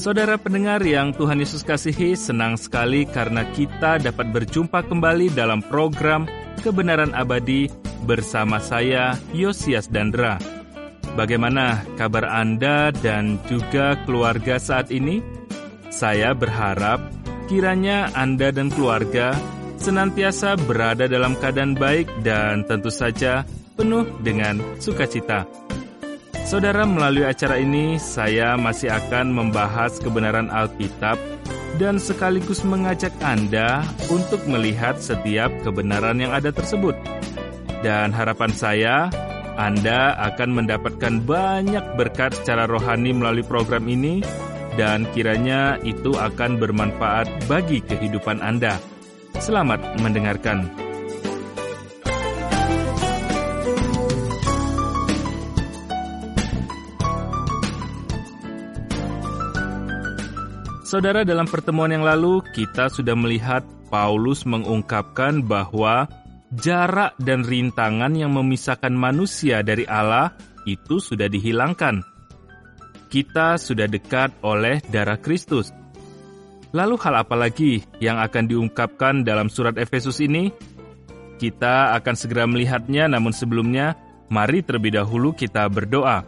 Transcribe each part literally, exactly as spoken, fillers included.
Saudara pendengar yang Tuhan Yesus kasihi, senang sekali karena kita dapat berjumpa kembali dalam program Kebenaran Abadi bersama saya, Yosias Dandra. Bagaimana kabar Anda dan juga keluarga saat ini? Saya berharap kiranya Anda dan keluarga senantiasa berada dalam keadaan baik dan tentu saja penuh dengan sukacita. Saudara, melalui acara ini saya masih akan membahas kebenaran Alkitab dan sekaligus mengajak Anda untuk melihat setiap kebenaran yang ada tersebut. Dan harapan saya, Anda akan mendapatkan banyak berkat secara rohani melalui program ini dan kiranya itu akan bermanfaat bagi kehidupan Anda. Selamat mendengarkan. Saudara, dalam pertemuan yang lalu kita sudah melihat Paulus mengungkapkan bahwa jarak dan rintangan yang memisahkan manusia dari Allah itu sudah dihilangkan. Kita sudah dekat oleh darah Kristus. Lalu hal apa lagi yang akan diungkapkan dalam surat Efesus ini? Kita akan segera melihatnya, namun sebelumnya mari terlebih dahulu kita berdoa.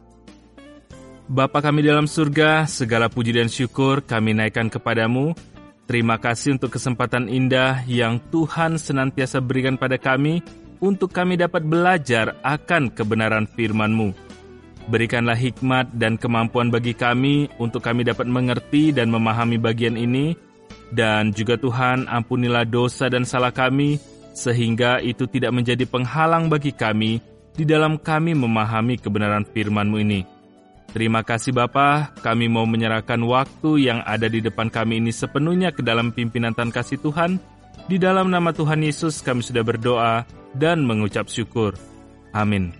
Bapa kami dalam surga, segala puji dan syukur kami naikkan kepadamu. Terima kasih untuk kesempatan indah yang Tuhan senantiasa berikan pada kami untuk kami dapat belajar akan kebenaran firman-Mu. Berikanlah hikmat dan kemampuan bagi kami untuk kami dapat mengerti dan memahami bagian ini. Dan juga Tuhan, ampunilah dosa dan salah kami, sehingga itu tidak menjadi penghalang bagi kami di dalam kami memahami kebenaran firman-Mu ini. Terima kasih Bapa, kami mau menyerahkan waktu yang ada di depan kami ini sepenuhnya ke dalam pimpinan Tuhan kasih Tuhan. Di dalam nama Tuhan Yesus kami sudah berdoa dan mengucap syukur. Amin.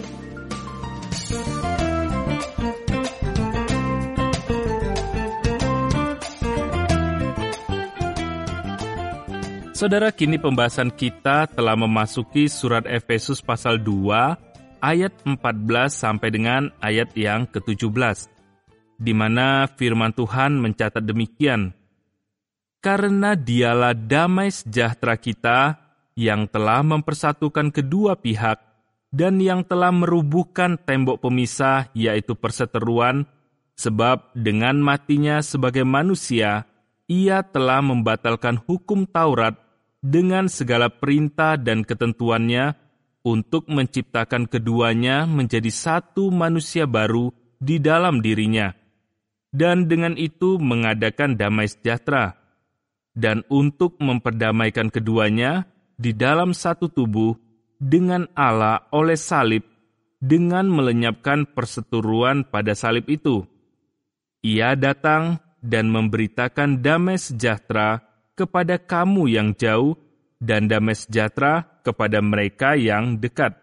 Saudara, kini pembahasan kita telah memasuki surat Efesus pasal dua, ayat empat belas sampai dengan ayat yang ketujuh belas, di mana firman Tuhan mencatat demikian. Karena dialah damai sejahtera kita yang telah mempersatukan kedua pihak dan yang telah merubuhkan tembok pemisah, yaitu perseteruan, sebab dengan matinya sebagai manusia, ia telah membatalkan hukum Taurat dengan segala perintah dan ketentuannya, untuk menciptakan keduanya menjadi satu manusia baru di dalam dirinya, dan dengan itu mengadakan damai sejahtera, dan untuk memperdamaikan keduanya di dalam satu tubuh dengan Allah oleh salib, dengan melenyapkan perseteruan pada salib itu. Ia datang dan memberitakan damai sejahtera kepada kamu yang jauh, dan damai sejahtera kepada mereka yang dekat.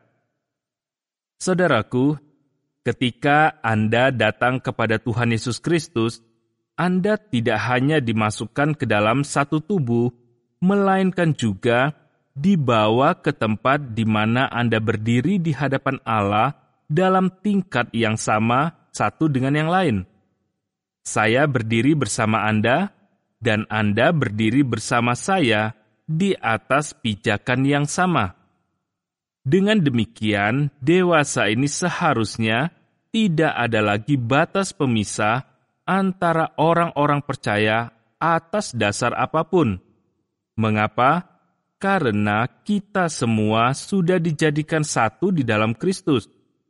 Saudaraku, ketika Anda datang kepada Tuhan Yesus Kristus, Anda tidak hanya dimasukkan ke dalam satu tubuh, melainkan juga dibawa ke tempat di mana Anda berdiri di hadapan Allah dalam tingkat yang sama satu dengan yang lain. Saya berdiri bersama Anda, dan Anda berdiri bersama saya di atas pijakan yang sama. Dengan demikian, dewasa ini seharusnya tidak ada lagi batas pemisah antara orang-orang percaya atas dasar apapun. Mengapa? Karena kita semua sudah dijadikan satu di dalam Kristus.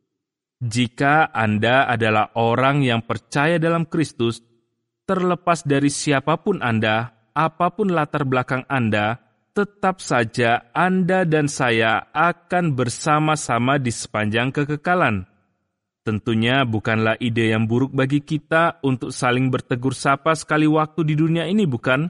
Jika Anda adalah orang yang percaya dalam Kristus, terlepas dari siapapun Anda, apapun latar belakang Anda, tetap saja Anda dan saya akan bersama-sama di sepanjang kekekalan. Tentunya bukanlah ide yang buruk bagi kita untuk saling bertegur sapa sekali waktu di dunia ini, bukan?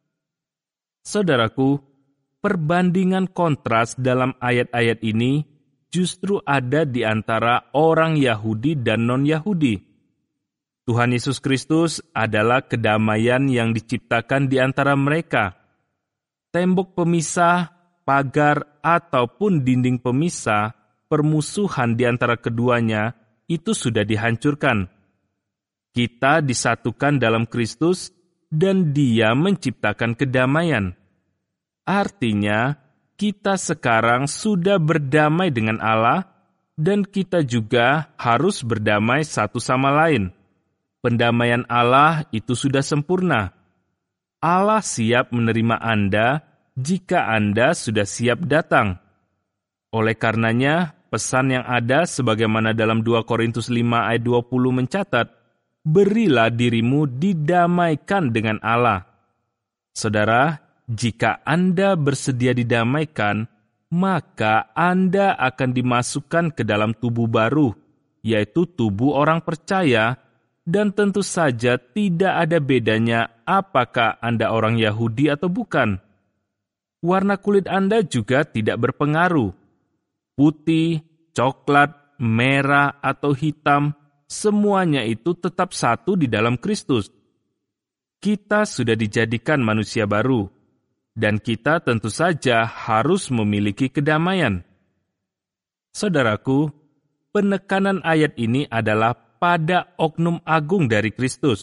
Saudaraku, perbandingan kontras dalam ayat-ayat ini justru ada di antara orang Yahudi dan non-Yahudi. Tuhan Yesus Kristus adalah kedamaian yang diciptakan di antara mereka. Tembok pemisah, pagar, ataupun dinding pemisah, permusuhan di antara keduanya, itu sudah dihancurkan. Kita disatukan dalam Kristus dan Dia menciptakan kedamaian. Artinya, kita sekarang sudah berdamai dengan Allah dan kita juga harus berdamai satu sama lain. Pendamaian Allah itu sudah sempurna. Allah siap menerima Anda jika Anda sudah siap datang. Oleh karenanya, pesan yang ada sebagaimana dalam dua Korintus lima ayat dua puluh mencatat, berilah dirimu didamaikan dengan Allah. Saudara, jika Anda bersedia didamaikan, maka Anda akan dimasukkan ke dalam tubuh baru, yaitu tubuh orang percaya, dan tentu saja tidak ada bedanya apakah Anda orang Yahudi atau bukan. Warna kulit Anda juga tidak berpengaruh. Putih, coklat, merah, atau hitam, semuanya itu tetap satu di dalam Kristus. Kita sudah dijadikan manusia baru, dan kita tentu saja harus memiliki kedamaian. Saudaraku, penekanan ayat ini adalah pada oknum agung dari Kristus.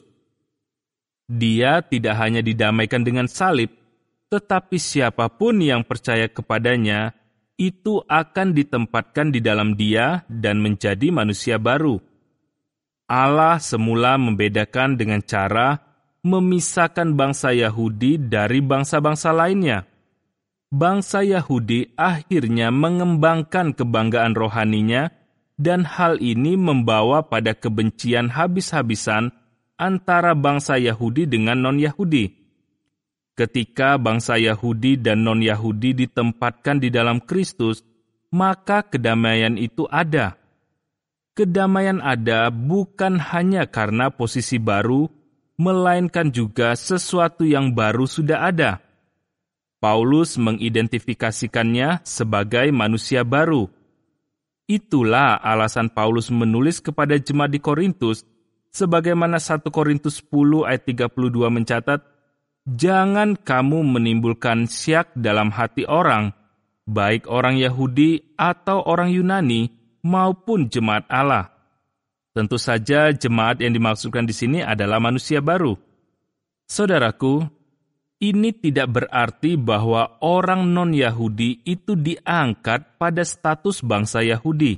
Dia tidak hanya didamaikan dengan salib, tetapi siapapun yang percaya kepadanya, itu akan ditempatkan di dalam Dia dan menjadi manusia baru. Allah semula membedakan dengan cara memisahkan bangsa Yahudi dari bangsa-bangsa lainnya. Bangsa Yahudi akhirnya mengembangkan kebanggaan rohaninya, dan hal ini membawa pada kebencian habis-habisan antara bangsa Yahudi dengan non-Yahudi. Ketika bangsa Yahudi dan non-Yahudi ditempatkan di dalam Kristus, maka kedamaian itu ada. Kedamaian ada bukan hanya karena posisi baru, melainkan juga sesuatu yang baru sudah ada. Paulus mengidentifikasikannya sebagai manusia baru. Itulah alasan Paulus menulis kepada jemaat di Korintus, sebagaimana satu Korintus sepuluh ayat tiga puluh dua mencatat, "Jangan kamu menimbulkan syak dalam hati orang, baik orang Yahudi atau orang Yunani, maupun jemaat Allah." Tentu saja jemaat yang dimaksudkan di sini adalah manusia baru. Saudaraku, ini tidak berarti bahwa orang non-Yahudi itu diangkat pada status bangsa Yahudi.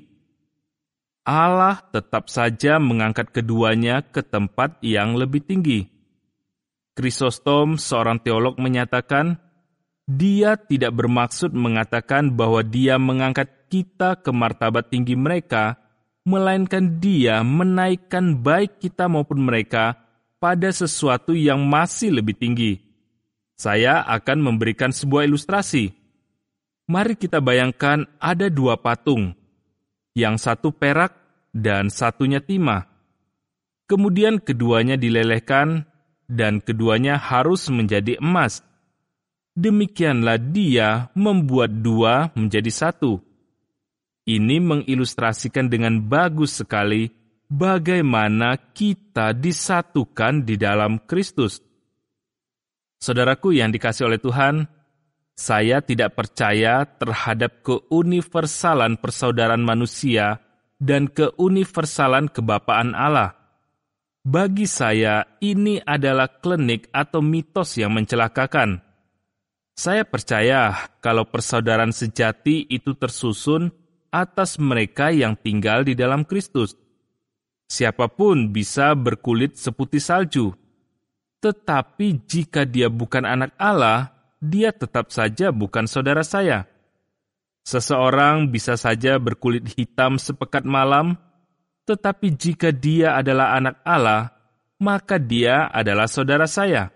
Allah tetap saja mengangkat keduanya ke tempat yang lebih tinggi. Chrysostom, seorang teolog, menyatakan, dia tidak bermaksud mengatakan bahwa dia mengangkat kita ke martabat tinggi mereka, melainkan dia menaikkan baik kita maupun mereka pada sesuatu yang masih lebih tinggi. Saya akan memberikan sebuah ilustrasi. Mari kita bayangkan ada dua patung, yang satu perak dan satunya timah. Kemudian keduanya dilelehkan dan keduanya harus menjadi emas. Demikianlah dia membuat dua menjadi satu. Ini mengilustrasikan dengan bagus sekali bagaimana kita disatukan di dalam Kristus. Saudaraku yang dikasihi oleh Tuhan, saya tidak percaya terhadap keuniversalan persaudaraan manusia dan keuniversalan kebapaan Allah. Bagi saya, ini adalah klinik atau mitos yang mencelakakan. Saya percaya kalau persaudaraan sejati itu tersusun atas mereka yang tinggal di dalam Kristus. Siapapun bisa berkulit seputih salju, tetapi jika dia bukan anak Allah, dia tetap saja bukan saudara saya. Seseorang bisa saja berkulit hitam sepekat malam, tetapi jika dia adalah anak Allah, maka dia adalah saudara saya.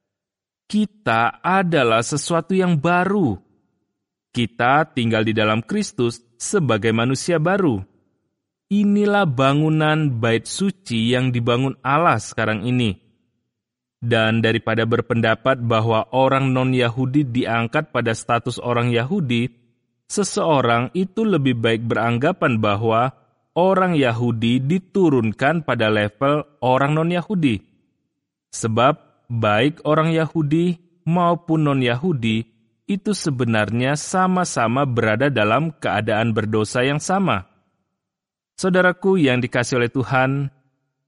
Kita adalah sesuatu yang baru. Kita tinggal di dalam Kristus sebagai manusia baru. Inilah bangunan bait suci yang dibangun Allah sekarang ini. Dan daripada berpendapat bahwa orang non-Yahudi diangkat pada status orang Yahudi, seseorang itu lebih baik beranggapan bahwa orang Yahudi diturunkan pada level orang non-Yahudi. Sebab baik orang Yahudi maupun non-Yahudi itu sebenarnya sama-sama berada dalam keadaan berdosa yang sama. Saudaraku yang dikasihi oleh Tuhan,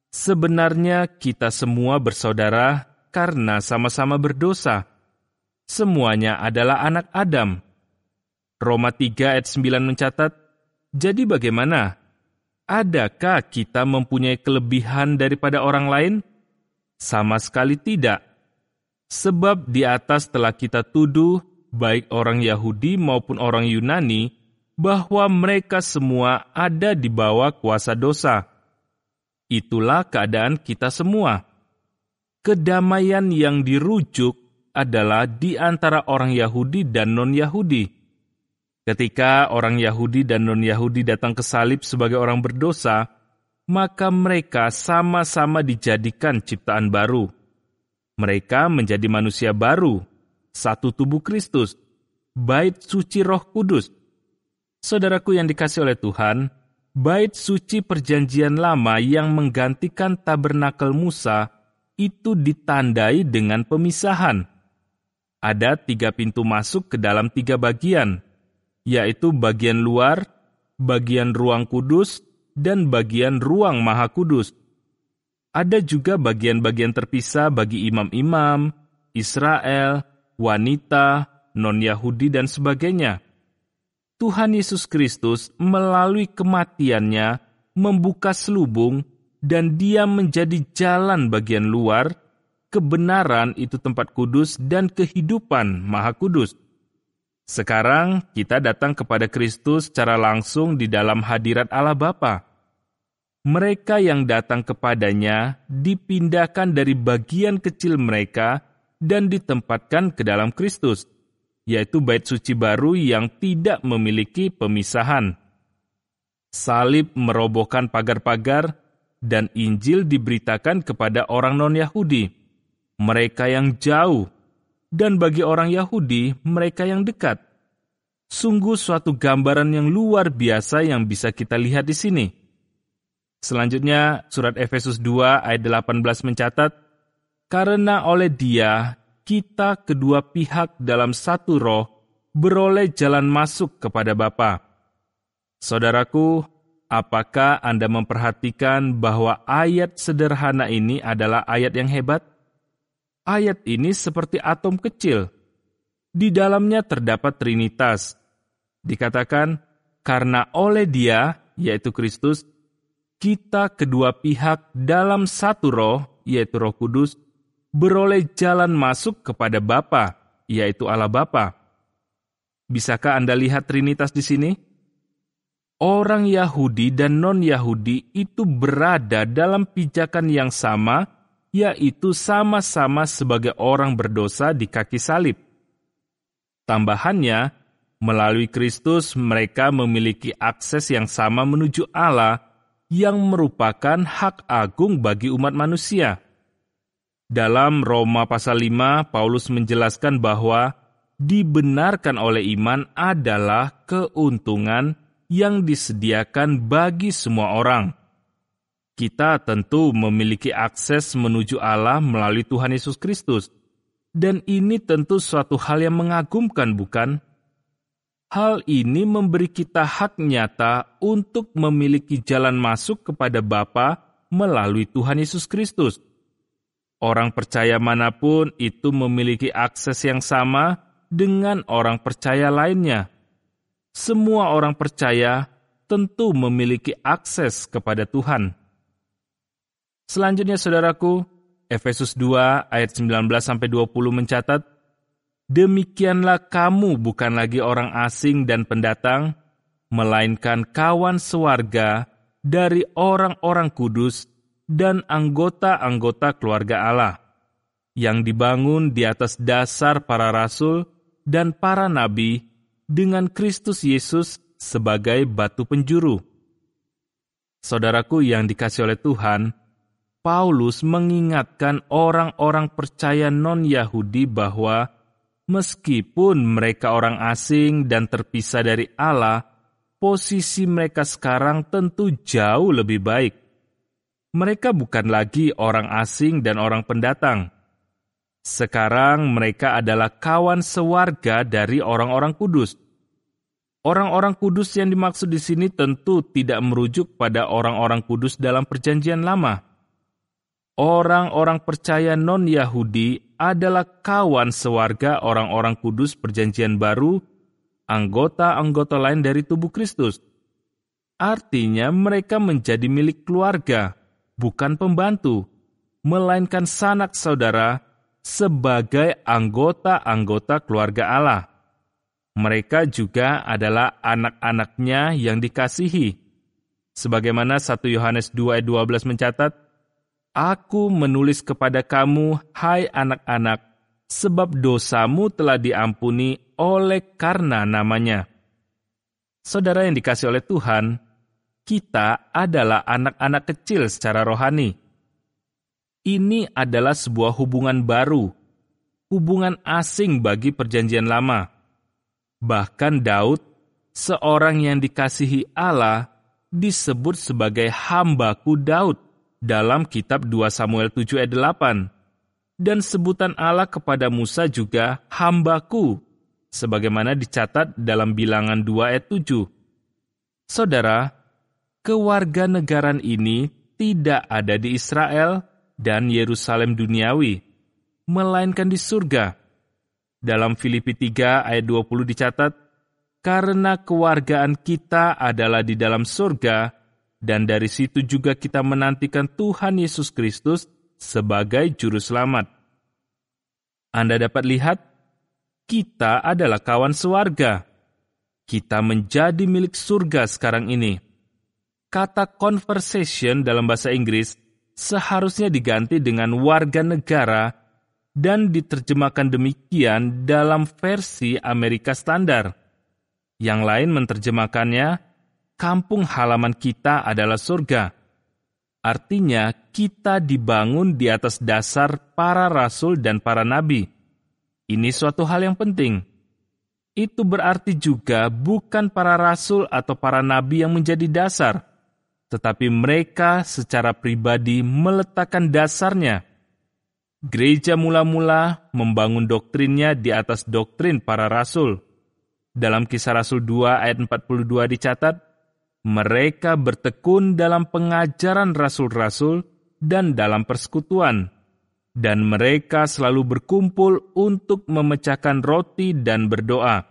Sebenarnya kita semua bersaudara karena sama-sama berdosa. Semuanya adalah anak Adam. Roma tiga ayat sembilan mencatat, jadi bagaimana? Adakah kita mempunyai kelebihan daripada orang lain? Sama sekali tidak. Sebab di atas telah kita tuduh, baik orang Yahudi maupun orang Yunani, bahwa mereka semua ada di bawah kuasa dosa. Itulah keadaan kita semua. Kedamaian yang dirujuk adalah di antara orang Yahudi dan non-Yahudi. Ketika orang Yahudi dan non-Yahudi datang ke salib sebagai orang berdosa, maka mereka sama-sama dijadikan ciptaan baru. Mereka menjadi manusia baru, satu tubuh Kristus, bait suci Roh Kudus. Saudaraku yang dikasihi oleh Tuhan, bait suci perjanjian lama yang menggantikan tabernakel Musa itu ditandai dengan pemisahan. Ada tiga pintu masuk ke dalam tiga bagian, yaitu bagian luar, bagian ruang kudus, dan bagian ruang maha kudus. Ada juga bagian-bagian terpisah bagi imam-imam, Israel, wanita, non-Yahudi, dan sebagainya. Tuhan Yesus Kristus melalui kematiannya membuka selubung dan Dia menjadi jalan bagian luar, kebenaran itu tempat kudus dan kehidupan maha kudus. Sekarang kita datang kepada Kristus secara langsung di dalam hadirat Allah Bapa. Mereka yang datang kepadanya dipindahkan dari bagian kecil mereka dan ditempatkan ke dalam Kristus, yaitu bait suci baru yang tidak memiliki pemisahan. Salib merobohkan pagar-pagar, dan Injil diberitakan kepada orang non-Yahudi, mereka yang jauh, dan bagi orang Yahudi, mereka yang dekat. Sungguh suatu gambaran yang luar biasa yang bisa kita lihat di sini. Selanjutnya, surat Efesus dua ayat delapan belas mencatat, karena oleh Dia, kita kedua pihak dalam satu roh beroleh jalan masuk kepada Bapa. Saudaraku, apakah Anda memperhatikan bahwa ayat sederhana ini adalah ayat yang hebat? Ayat ini seperti atom kecil. Di dalamnya terdapat Trinitas. Dikatakan, karena oleh Dia, yaitu Kristus, kita kedua pihak dalam satu roh, yaitu Roh Kudus, beroleh jalan masuk kepada Bapa, yaitu Allah Bapa. Bisakah Anda lihat Trinitas di sini? Orang Yahudi dan non-Yahudi itu berada dalam pijakan yang sama, yaitu sama-sama sebagai orang berdosa di kaki salib. Tambahannya, melalui Kristus mereka memiliki akses yang sama menuju Allah, yang merupakan hak agung bagi umat manusia. Dalam Roma pasal lima, Paulus menjelaskan bahwa dibenarkan oleh iman adalah keuntungan yang disediakan bagi semua orang. Kita tentu memiliki akses menuju Allah melalui Tuhan Yesus Kristus, dan ini tentu suatu hal yang mengagumkan, bukan? Hal ini memberi kita hak nyata untuk memiliki jalan masuk kepada Bapa melalui Tuhan Yesus Kristus. Orang percaya manapun itu memiliki akses yang sama dengan orang percaya lainnya. Semua orang percaya tentu memiliki akses kepada Tuhan. Selanjutnya, saudaraku, Efesus dua ayat sembilan belas sampai dua puluh mencatat, demikianlah kamu bukan lagi orang asing dan pendatang, melainkan kawan sewarga dari orang-orang kudus dan anggota-anggota keluarga Allah, yang dibangun di atas dasar para rasul dan para nabi, dengan Kristus Yesus sebagai batu penjuru. Saudaraku yang dikasihi oleh Tuhan, Paulus mengingatkan orang-orang percaya non-Yahudi bahwa meskipun mereka orang asing dan terpisah dari Allah, posisi mereka sekarang tentu jauh lebih baik. Mereka bukan lagi orang asing dan orang pendatang. Sekarang mereka adalah kawan sewarga dari orang-orang kudus. Orang-orang kudus yang dimaksud di sini tentu tidak merujuk pada orang-orang kudus dalam perjanjian lama. orang-orang percaya non-Yahudi adalah kawan sewarga orang-orang kudus Perjanjian Baru, anggota-anggota lain dari tubuh Kristus. Artinya mereka menjadi milik keluarga, bukan pembantu, melainkan sanak saudara sebagai anggota-anggota keluarga Allah. Mereka juga adalah anak-anaknya yang dikasihi. Sebagaimana satu Yohanes dua ayat dua belas mencatat, Aku menulis kepada kamu, hai anak-anak, sebab dosamu telah diampuni oleh karena namanya. Saudara yang dikasihi oleh Tuhan, kita adalah anak-anak kecil secara rohani. Ini adalah sebuah hubungan baru, hubungan asing bagi Perjanjian Lama. Bahkan Daud, seorang yang dikasihi Allah, disebut sebagai hambaku Daud dalam kitab dua Samuel tujuh ayat delapan. Dan sebutan Allah kepada Musa juga hambaku, sebagaimana dicatat dalam Bilangan dua ayat tujuh. Saudara, kewarganegaraan ini tidak ada di Israel dan Yerusalem duniawi, melainkan di surga. Dalam Filipi tiga ayat dua puluh dicatat, karena kewargaan kita adalah di dalam surga, dan dari situ juga kita menantikan Tuhan Yesus Kristus sebagai Juru Selamat. Anda dapat lihat, kita adalah kawan sewarga. Kita menjadi milik surga sekarang ini. Kata conversation dalam bahasa Inggris seharusnya diganti dengan warga negara dan diterjemahkan demikian dalam versi Amerika Standar. Yang lain menerjemahkannya, kampung halaman kita adalah surga. Artinya, kita dibangun di atas dasar para rasul dan para nabi. Ini suatu hal yang penting. Itu berarti juga bukan para rasul atau para nabi yang menjadi dasar, tetapi mereka secara pribadi meletakkan dasarnya. Gereja mula-mula membangun doktrinnya di atas doktrin para rasul. Dalam Kisah Rasul dua ayat empat puluh dua dicatat, mereka bertekun dalam pengajaran rasul-rasul dan dalam persekutuan, dan mereka selalu berkumpul untuk memecahkan roti dan berdoa.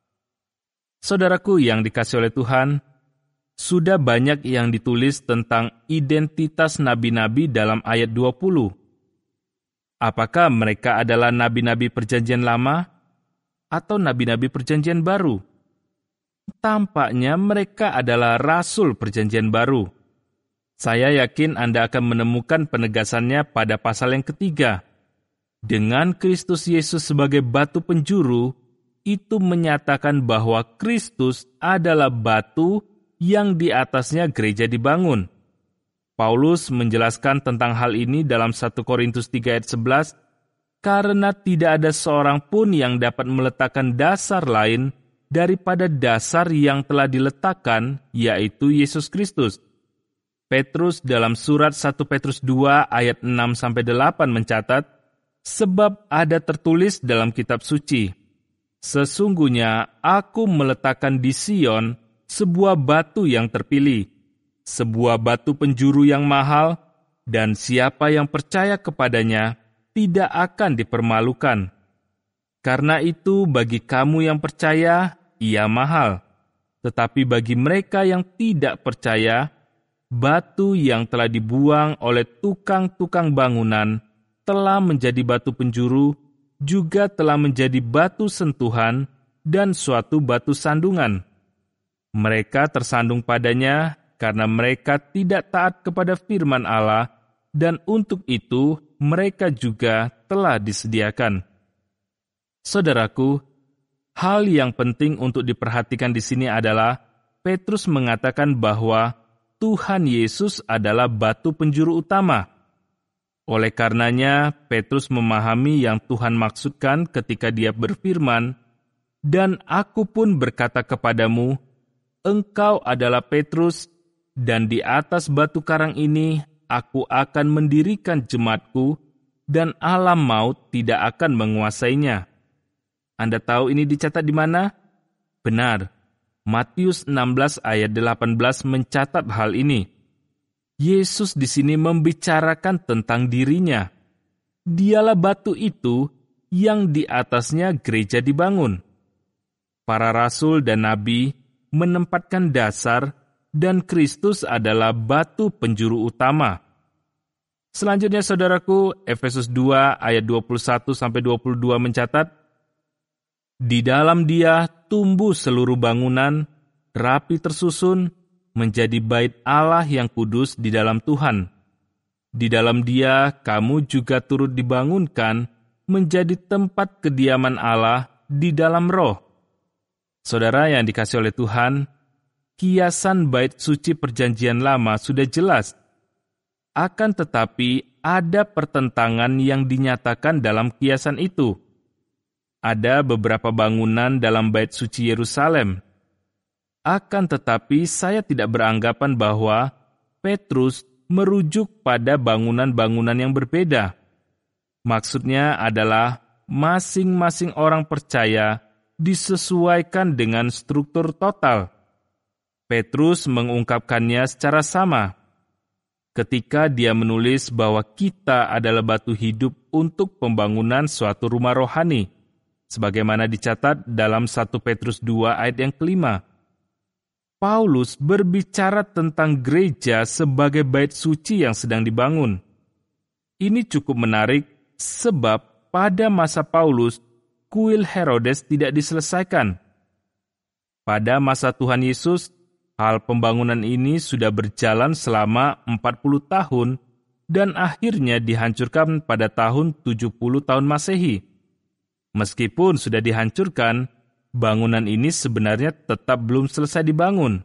Saudaraku yang dikasihi oleh Tuhan, sudah banyak yang ditulis tentang identitas nabi-nabi dalam ayat dua puluh. Apakah mereka adalah nabi-nabi Perjanjian Lama atau nabi-nabi Perjanjian Baru? Tampaknya mereka adalah rasul Perjanjian Baru. Saya yakin Anda akan menemukan penegasannya pada pasal yang ketiga. Dengan Kristus Yesus sebagai batu penjuru, itu menyatakan bahwa Kristus adalah batu yang di atasnya gereja dibangun. Paulus menjelaskan tentang hal ini dalam satu Korintus tiga ayat sebelas, karena tidak ada seorang pun yang dapat meletakkan dasar lain daripada dasar yang telah diletakkan, yaitu Yesus Kristus. Petrus dalam surat satu Petrus dua ayat enam sampai delapan mencatat, sebab ada tertulis dalam kitab suci, sesungguhnya aku meletakkan di Sion sebuah batu yang terpilih, sebuah batu penjuru yang mahal, dan siapa yang percaya kepadanya tidak akan dipermalukan. Karena itu bagi kamu yang percaya, ia mahal. Tetapi bagi mereka yang tidak percaya, batu yang telah dibuang oleh tukang-tukang bangunan telah menjadi batu penjuru, juga telah menjadi batu sentuhan dan suatu batu sandungan. Mereka tersandung padanya karena mereka tidak taat kepada firman Allah, dan untuk itu mereka juga telah disediakan. Saudaraku, hal yang penting untuk diperhatikan di sini adalah Petrus mengatakan bahwa Tuhan Yesus adalah batu penjuru utama. Oleh karenanya, Petrus memahami yang Tuhan maksudkan ketika dia berfirman, "Dan aku pun berkata kepadamu, engkau adalah Petrus, dan di atas batu karang ini aku akan mendirikan jemaatku, dan alam maut tidak akan menguasainya." Anda tahu ini dicatat di mana? Benar, Matius enam belas ayat delapan belas mencatat hal ini. Yesus di sini membicarakan tentang dirinya. Dialah batu itu yang di atasnya gereja dibangun. Para rasul dan nabi menempatkan dasar dan Kristus adalah batu penjuru utama. Selanjutnya saudaraku, Efesus dua ayat dua puluh satu sampai dua puluh dua mencatat, di dalam Dia tumbuh seluruh bangunan, rapi tersusun, menjadi bait Allah yang kudus di dalam Tuhan. Di dalam Dia kamu juga turut dibangunkan menjadi tempat kediaman Allah di dalam Roh. Saudara yang dikasihi oleh Tuhan, kiasan bait suci perjanjian lama sudah jelas. Akan tetapi ada pertentangan yang dinyatakan dalam kiasan itu. Ada beberapa bangunan dalam bait suci Yerusalem. Akan tetapi saya tidak beranggapan bahwa Petrus merujuk pada bangunan-bangunan yang berbeda. Maksudnya adalah masing-masing orang percaya disesuaikan dengan struktur total. Petrus mengungkapkannya secara sama ketika dia menulis bahwa kita adalah batu hidup untuk pembangunan suatu rumah rohani, sebagaimana dicatat dalam satu Petrus dua ayat yang kelima. Paulus berbicara tentang gereja sebagai bait suci yang sedang dibangun. Ini cukup menarik sebab pada masa Paulus, kuil Herodes tidak diselesaikan. Pada masa Tuhan Yesus, hal pembangunan ini sudah berjalan selama empat puluh tahun dan akhirnya dihancurkan pada tahun tujuh puluh tahun Masehi. Meskipun sudah dihancurkan, bangunan ini sebenarnya tetap belum selesai dibangun.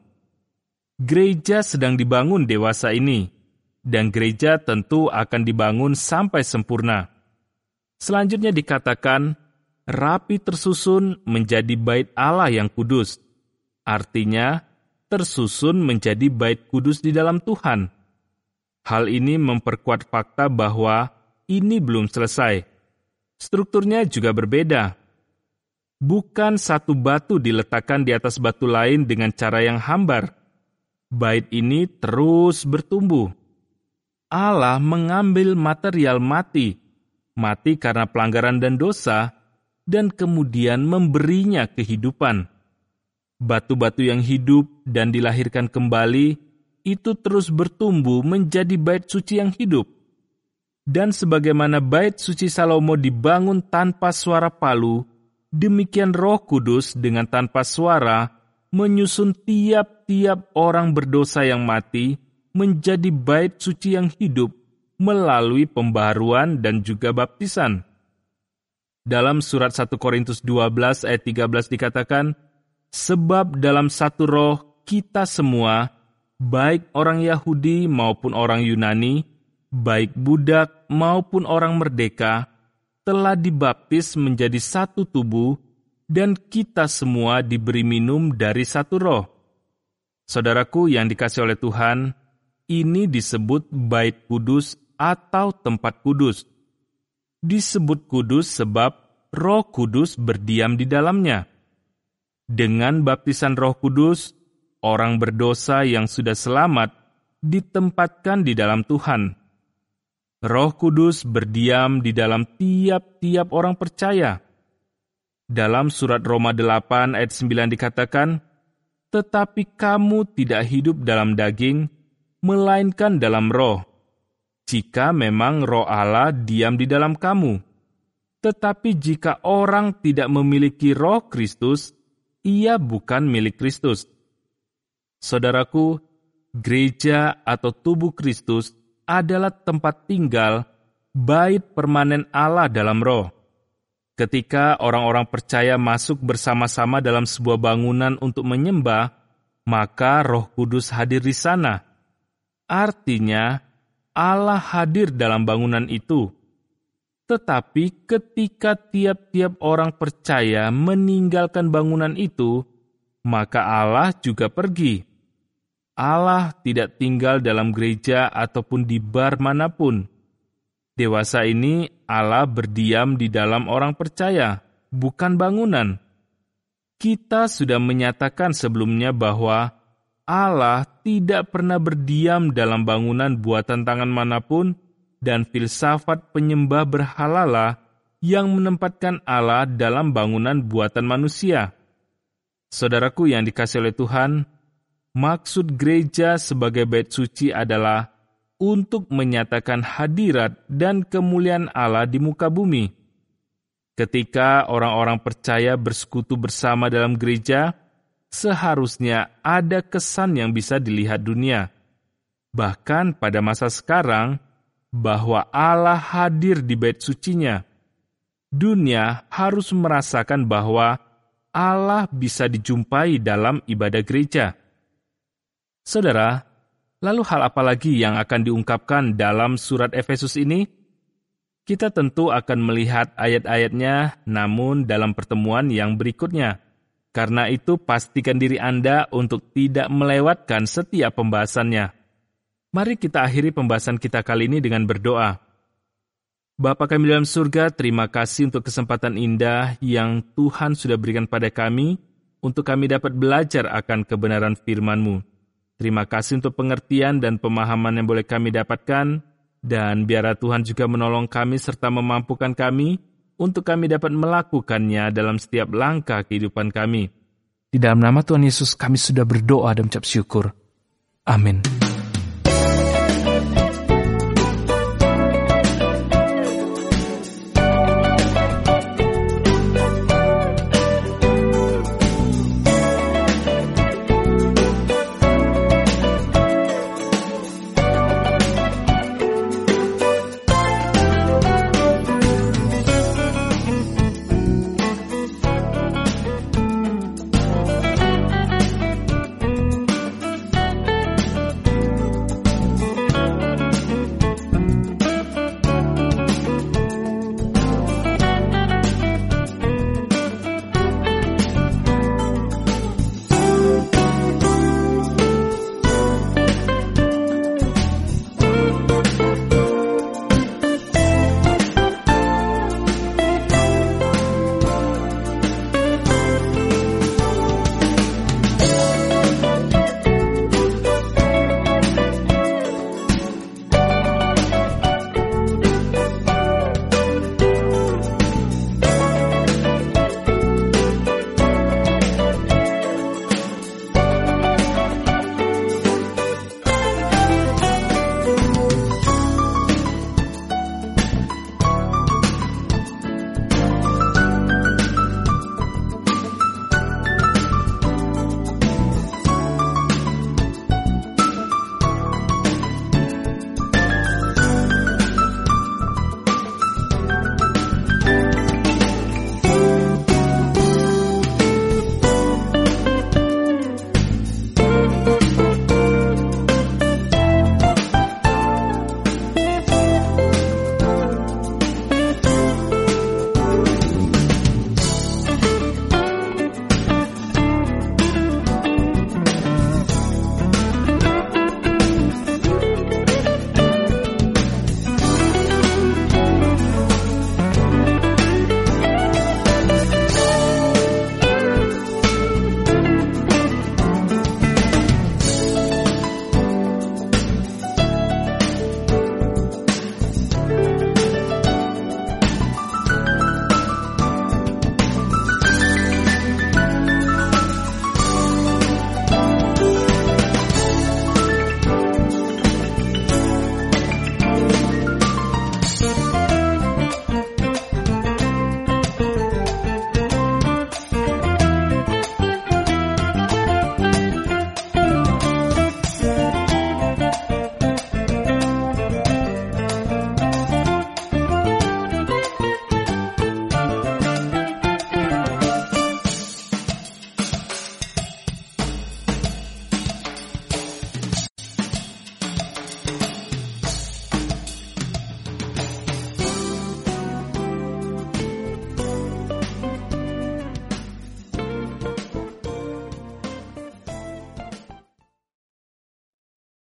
Gereja sedang dibangun dewasa ini, dan gereja tentu akan dibangun sampai sempurna. Selanjutnya dikatakan, rapi tersusun menjadi bait Allah yang kudus. Artinya, tersusun menjadi bait kudus di dalam Tuhan. Hal ini memperkuat fakta bahwa ini belum selesai. Strukturnya juga berbeda. Bukan satu batu diletakkan di atas batu lain dengan cara yang hambar. Bait ini terus bertumbuh. Allah mengambil material mati, mati karena pelanggaran dan dosa, dan kemudian memberinya kehidupan. Batu-batu yang hidup dan dilahirkan kembali, itu terus bertumbuh menjadi bait suci yang hidup. Dan sebagaimana bait suci Salomo dibangun tanpa suara palu, demikian Roh Kudus dengan tanpa suara menyusun tiap-tiap orang berdosa yang mati menjadi bait suci yang hidup melalui pembaharuan dan juga baptisan. Dalam surat satu Korintus dua belas ayat tiga belas dikatakan, sebab dalam satu roh kita semua, baik orang Yahudi maupun orang Yunani, baik budak maupun orang merdeka, telah dibaptis menjadi satu tubuh, dan kita semua diberi minum dari satu roh. Saudaraku yang dikasihi oleh Tuhan, ini disebut bait kudus atau tempat kudus. Disebut kudus sebab Roh Kudus berdiam di dalamnya. Dengan baptisan Roh Kudus, orang berdosa yang sudah selamat ditempatkan di dalam Tuhan. Roh Kudus berdiam di dalam tiap-tiap orang percaya. Dalam surat Roma delapan ayat sembilan dikatakan, tetapi kamu tidak hidup dalam daging, melainkan dalam roh, jika memang roh Allah diam di dalam kamu. Tetapi jika orang tidak memiliki roh Kristus, ia bukan milik Kristus. Saudaraku, gereja atau tubuh Kristus adalah tempat tinggal, bait permanen Allah dalam roh. Ketika orang-orang percaya masuk bersama-sama dalam sebuah bangunan untuk menyembah, maka Roh Kudus hadir di sana. Artinya, Allah hadir dalam bangunan itu. Tetapi ketika tiap-tiap orang percaya meninggalkan bangunan itu, maka Allah juga pergi. Allah tidak tinggal dalam gereja ataupun di bar manapun. Dewasa ini Allah berdiam di dalam orang percaya, bukan bangunan. Kita sudah menyatakan sebelumnya bahwa Allah tidak pernah berdiam dalam bangunan buatan tangan manapun, dan filsafat penyembah berhalalah yang menempatkan Allah dalam bangunan buatan manusia. Saudaraku yang dikasihi oleh Tuhan, maksud gereja sebagai bait suci adalah untuk menyatakan hadirat dan kemuliaan Allah di muka bumi. Ketika orang-orang percaya bersekutu bersama dalam gereja, seharusnya ada kesan yang bisa dilihat dunia. Bahkan pada masa sekarang, bahwa Allah hadir di bait sucinya. Dunia harus merasakan bahwa Allah bisa dijumpai dalam ibadah gereja. Saudara, lalu hal apa lagi yang akan diungkapkan dalam surat Efesus ini? Kita tentu akan melihat ayat-ayatnya, namun dalam pertemuan yang berikutnya. Karena itu, pastikan diri Anda untuk tidak melewatkan setiap pembahasannya. Mari kita akhiri pembahasan kita kali ini dengan berdoa. Bapa kami dalam surga, terima kasih untuk kesempatan indah yang Tuhan sudah berikan pada kami, untuk kami dapat belajar akan kebenaran firman-Mu. Terima kasih untuk pengertian dan pemahaman yang boleh kami dapatkan, dan biarlah Tuhan juga menolong kami serta memampukan kami untuk kami dapat melakukannya dalam setiap langkah kehidupan kami. Di dalam nama Tuhan Yesus kami sudah berdoa dan mengucap syukur. Amin.